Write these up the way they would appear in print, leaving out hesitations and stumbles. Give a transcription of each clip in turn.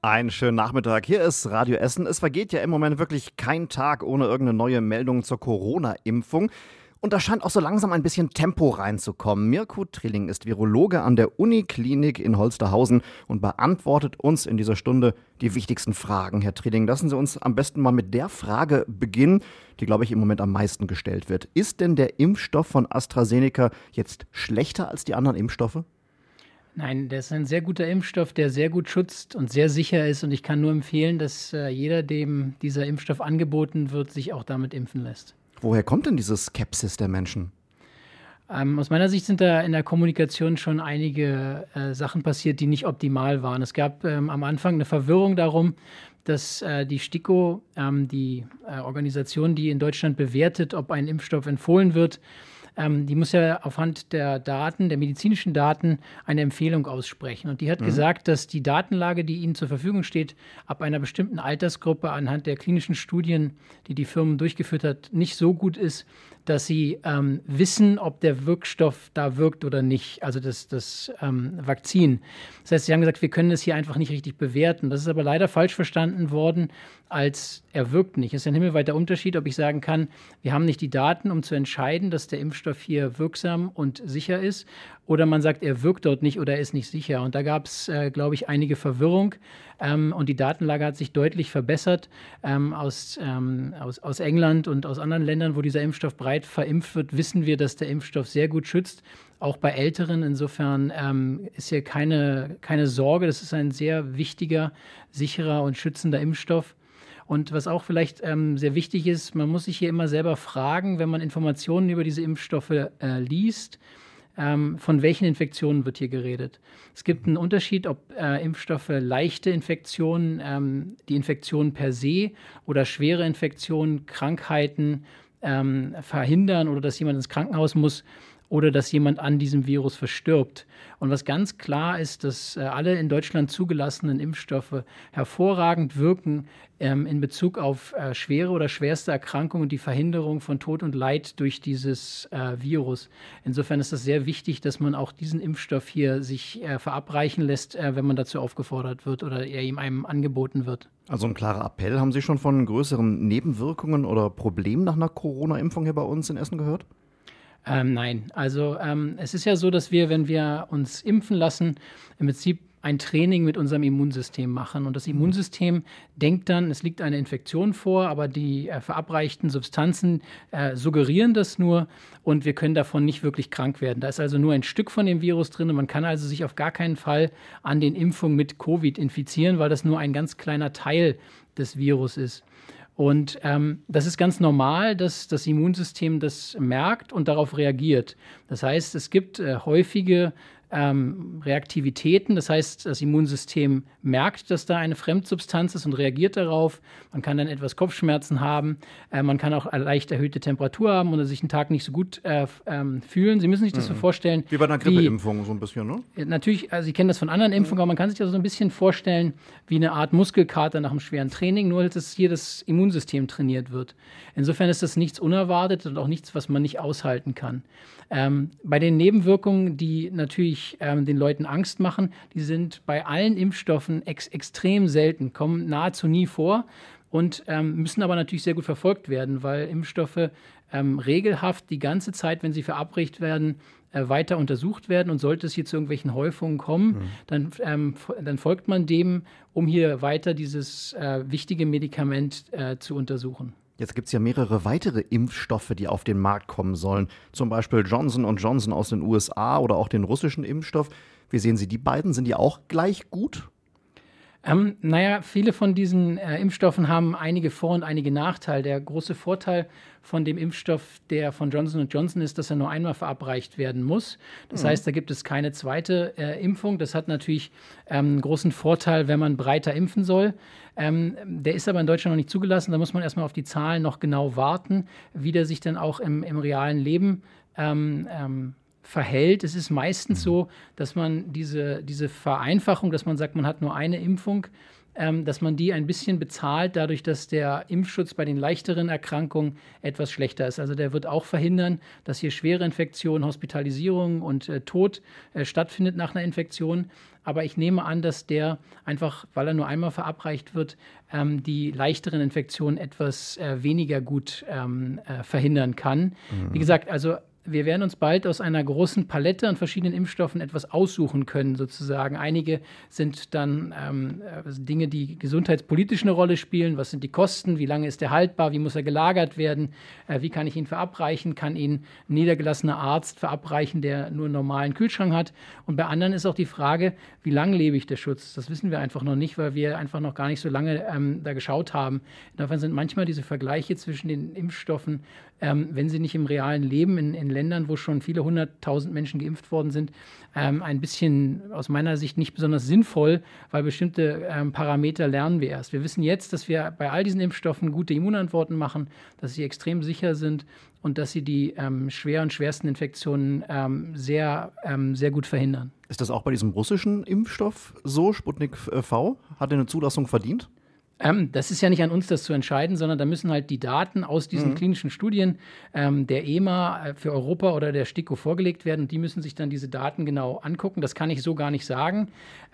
Einen schönen Nachmittag. Hier ist Radio Essen. Es vergeht ja im Moment wirklich kein Tag ohne irgendeine neue Meldung zur Corona-Impfung. Und da scheint auch so langsam ein bisschen Tempo reinzukommen. Mirko Trilling ist Virologe an der Uniklinik in Holsterhausen und beantwortet uns in dieser Stunde die wichtigsten Fragen. Herr Trilling, lassen Sie uns am besten mal mit der Frage beginnen, die, glaube ich, im Moment am meisten gestellt wird. Ist denn der Impfstoff von AstraZeneca jetzt schlechter als die anderen Impfstoffe? Nein, der ist ein sehr guter Impfstoff, der sehr gut schützt und sehr sicher ist. Und ich kann nur empfehlen, dass jeder, dem dieser Impfstoff angeboten wird, sich auch damit impfen lässt. Woher kommt denn diese Skepsis der Menschen? Aus meiner Sicht sind da in der Kommunikation schon einige Sachen passiert, die nicht optimal waren. Es gab am Anfang eine Verwirrung darum, dass die STIKO, die Organisation, die in Deutschland bewertet, ob ein Impfstoff empfohlen wird, die muss ja aufhand der Daten, der medizinischen Daten, eine Empfehlung aussprechen. Und die hat gesagt, dass die Datenlage, die ihnen zur Verfügung steht, ab einer bestimmten Altersgruppe anhand der klinischen Studien, die die Firma durchgeführt hat, nicht so gut ist, dass sie wissen, ob der Wirkstoff da wirkt oder nicht, also das Vakzin. Das heißt, sie haben gesagt, wir können das hier einfach nicht richtig bewerten. Das ist aber leider falsch verstanden worden, als er wirkt nicht. Es ist ein himmelweiter Unterschied, ob ich sagen kann, wir haben nicht die Daten, um zu entscheiden, dass der Impfstoff hier wirksam und sicher ist, oder man sagt, er wirkt dort nicht oder er ist nicht sicher. Und da gab es, glaube ich, einige Verwirrung. Und die Datenlage hat sich deutlich verbessert. Aus England und aus anderen Ländern, wo dieser Impfstoff breit verimpft wird, wissen wir, dass der Impfstoff sehr gut schützt, auch bei Älteren. Insofern ist hier keine Sorge. Das ist ein sehr wichtiger, sicherer und schützender Impfstoff. Und was auch vielleicht sehr wichtig ist, man muss sich hier immer selber fragen, wenn man Informationen über diese Impfstoffe liest, von welchen Infektionen wird hier geredet. Es gibt einen Unterschied, ob Impfstoffe leichte Infektionen, die Infektionen per se oder schwere Infektionen, Krankheiten verhindern oder dass jemand ins Krankenhaus muss oder dass jemand an diesem Virus verstirbt. Und was ganz klar ist, dass alle in Deutschland zugelassenen Impfstoffe hervorragend wirken in Bezug auf schwere oder schwerste Erkrankungen und die Verhinderung von Tod und Leid durch dieses Virus. Insofern ist es sehr wichtig, dass man auch diesen Impfstoff hier sich verabreichen lässt, wenn man dazu aufgefordert wird oder er ihm einem angeboten wird. Also ein klarer Appell. Haben Sie schon von größeren Nebenwirkungen oder Problemen nach einer Corona-Impfung hier bei uns in Essen gehört? Nein, also es ist ja so, dass wir, wenn wir uns impfen lassen, im Prinzip ein Training mit unserem Immunsystem machen. Und das Immunsystem denkt dann, es liegt eine Infektion vor, aber die verabreichten Substanzen suggerieren das nur und wir können davon nicht wirklich krank werden. Da ist also nur ein Stück von dem Virus drin und man kann also sich auf gar keinen Fall an den Impfungen mit Covid infizieren, weil das nur ein ganz kleiner Teil des Virus ist. Und das ist ganz normal, dass das Immunsystem das merkt und darauf reagiert. Das heißt, es gibt häufige Reaktivitäten. Das heißt, das Immunsystem merkt, dass da eine Fremdsubstanz ist und reagiert darauf. Man kann dann etwas Kopfschmerzen haben. Man kann auch leicht erhöhte Temperatur haben oder sich einen Tag nicht so gut fühlen. Sie müssen sich das so vorstellen. Wie bei einer Grippeimpfung so ein bisschen, ne? Natürlich, also Sie kennen das von anderen Impfungen, aber man kann sich das so ein bisschen vorstellen wie eine Art Muskelkater nach einem schweren Training, nur dass hier das Immunsystem trainiert wird. Insofern ist das nichts Unerwartetes und auch nichts, was man nicht aushalten kann. Bei den Nebenwirkungen, die natürlich den Leuten Angst machen, die sind bei allen Impfstoffen extrem selten, kommen nahezu nie vor und müssen aber natürlich sehr gut verfolgt werden, weil Impfstoffe regelhaft die ganze Zeit, wenn sie verabreicht werden, weiter untersucht werden. Und sollte es hier zu irgendwelchen Häufungen kommen, dann folgt man dem, um hier weiter dieses wichtige Medikament zu untersuchen. Jetzt gibt es ja mehrere weitere Impfstoffe, die auf den Markt kommen sollen. Zum Beispiel Johnson & Johnson aus den USA oder auch den russischen Impfstoff. Wie sehen Sie die beiden? Sind die auch gleich gut? Viele von diesen Impfstoffen haben einige Vor- und einige Nachteile. Der große Vorteil von dem Impfstoff, der von Johnson & Johnson ist, dass er nur einmal verabreicht werden muss. Das heißt, da gibt es keine zweite Impfung. Das hat natürlich einen großen Vorteil, wenn man breiter impfen soll. Der ist aber in Deutschland noch nicht zugelassen. Da muss man erstmal auf die Zahlen noch genau warten, wie der sich dann auch im realen Leben verhält. Es ist meistens so, dass man diese Vereinfachung, dass man sagt, man hat nur eine Impfung, dass man die ein bisschen bezahlt, dadurch, dass der Impfschutz bei den leichteren Erkrankungen etwas schlechter ist. Also der wird auch verhindern, dass hier schwere Infektionen, Hospitalisierung und Tod stattfindet nach einer Infektion. Aber ich nehme an, dass der einfach, weil er nur einmal verabreicht wird, die leichteren Infektionen etwas weniger gut verhindern kann. Wie gesagt, also wir werden uns bald aus einer großen Palette an verschiedenen Impfstoffen etwas aussuchen können, sozusagen. Einige sind dann Dinge, die gesundheitspolitisch eine Rolle spielen. Was sind die Kosten? Wie lange ist der haltbar? Wie muss er gelagert werden? Wie kann ich ihn verabreichen? Kann ihn ein niedergelassener Arzt verabreichen, der nur einen normalen Kühlschrank hat? Und bei anderen ist auch die Frage, wie lange lebe ich der Schutz? Das wissen wir einfach noch nicht, weil wir einfach noch gar nicht so lange da geschaut haben. Insofern sind manchmal diese Vergleiche zwischen den Impfstoffen, wenn sie nicht im realen Leben in Ländern, wo schon viele 100.000 Menschen geimpft worden sind, ein bisschen aus meiner Sicht nicht besonders sinnvoll, weil bestimmte Parameter lernen wir erst. Wir wissen jetzt, dass wir bei all diesen Impfstoffen gute Immunantworten machen, dass sie extrem sicher sind und dass sie die schweren und schwersten Infektionen sehr gut verhindern. Ist das auch bei diesem russischen Impfstoff so, Sputnik V? Hat er eine Zulassung verdient? Das ist ja nicht an uns, das zu entscheiden, sondern da müssen halt die Daten aus diesen klinischen Studien der EMA für Europa oder der STIKO vorgelegt werden. Und die müssen sich dann diese Daten genau angucken. Das kann ich so gar nicht sagen.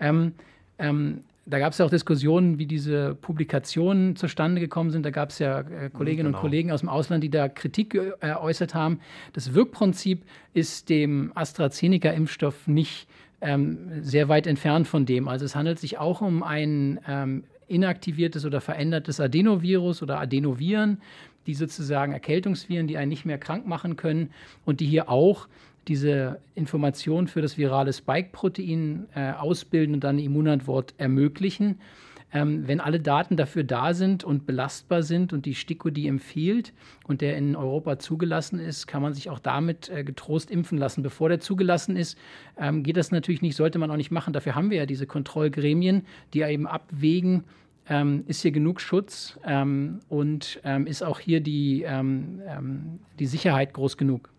Da gab es ja auch Diskussionen, wie diese Publikationen zustande gekommen sind. Da gab es ja Kolleginnen und Kollegen aus dem Ausland, die da Kritik geäußert haben. Das Wirkprinzip ist dem AstraZeneca-Impfstoff nicht sehr weit entfernt von dem. Also es handelt sich auch um ein inaktiviertes oder verändertes Adenovirus oder Adenoviren, die sozusagen Erkältungsviren, die einen nicht mehr krank machen können und die hier auch diese Information für das virale Spike-Protein ausbilden und dann eine Immunantwort ermöglichen. Wenn alle Daten dafür da sind und belastbar sind und die STIKO die empfiehlt und der in Europa zugelassen ist, kann man sich auch damit getrost impfen lassen. Bevor der zugelassen ist, geht das natürlich nicht, sollte man auch nicht machen. Dafür haben wir ja diese Kontrollgremien, die ja eben abwägen, ist hier genug Schutz und ist auch hier die Sicherheit groß genug.